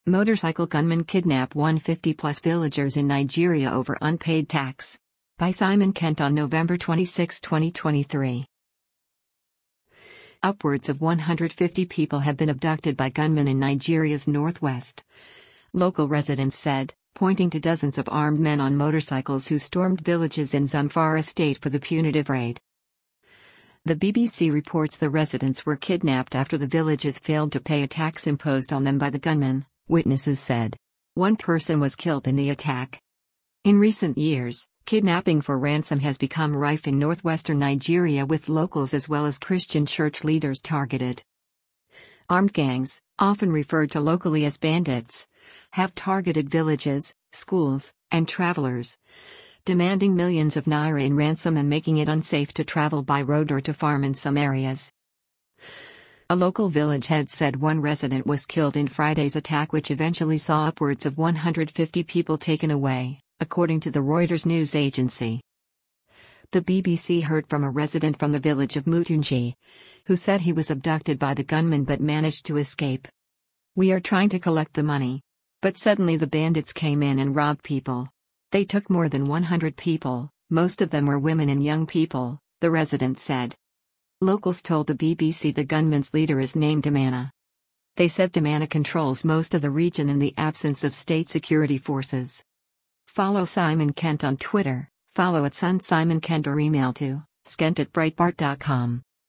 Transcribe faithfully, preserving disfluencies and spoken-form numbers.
Motorcycle gunmen kidnap one hundred fifty plus villagers in Nigeria over unpaid tax. By Simon Kent on November twenty-sixth, twenty twenty-three. Upwards of one hundred fifty people have been abducted by gunmen in Nigeria's northwest. Local residents said, pointing to dozens of armed men on motorcycles who stormed villages in Zamfara state for the punitive raid. The B B C reports the residents were kidnapped after the villages failed to pay a tax imposed on them by the gunmen, witnesses said. One person was killed in the attack. In recent years, kidnapping for ransom has become rife in northwestern Nigeria, with locals as well as Christian church leaders targeted. Armed gangs, often referred to locally as bandits, have targeted villages, schools, and travelers, demanding millions of naira in ransom and making it unsafe to travel by road or to farm in some areas. A local village head said one resident was killed in Friday's attack, which eventually saw upwards of one hundred fifty people taken away, according to the Reuters news agency. The B B C heard from a resident from the village of Mutunji, who said he was abducted by the gunmen but managed to escape. "We are trying to collect the money. But suddenly the bandits came in and robbed people. They took more than one hundred people, most of them were women and young people," the resident said. Locals told the B B C the gunmen's leader is named Damana. They said Damana controls most of the region in the absence of state security forces. Follow Simon Kent on Twitter, follow at Sun Simon Kent, or email to skent at breitbart dot com.